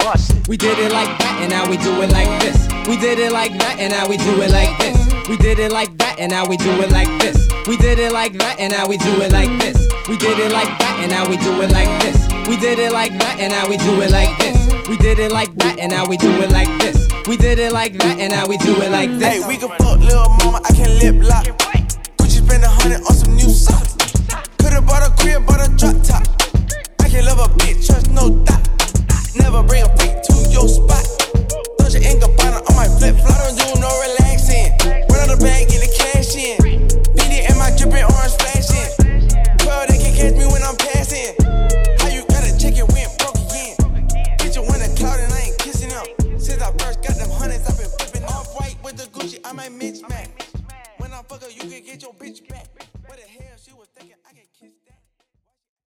We did it like that, and now we do it like this. We did it like that, and now we do it like this. We did it like that, and now we do it like this. We did it like that, and now we do it like this. We did it like that, and now we do it like this. We did it like that, and now we do it like this. We did it like that, and now we do it like this. We did it like that, and now we do it like this. Hey, we can fuck little mama, I can lip lock. Gucci spend 100 on some new socks. Could've bought a crib, bought a drop top. I can love a bitch, trust no dot. Never bring a freak to your spot. Touch your ink on my flip flop. I don't do no relaxing. Run out the bag, get the cash in. BD and my drippin' orange flashing. 12, they can catch me when I'm passing. How you gotta check it when broke again? Bitch, you win a cloud and I ain't kissing them. Since I first got them hundreds, I've been flipping off white with the Gucci. I might mix match. When I fuck her, you can get your bitch back. What the hell?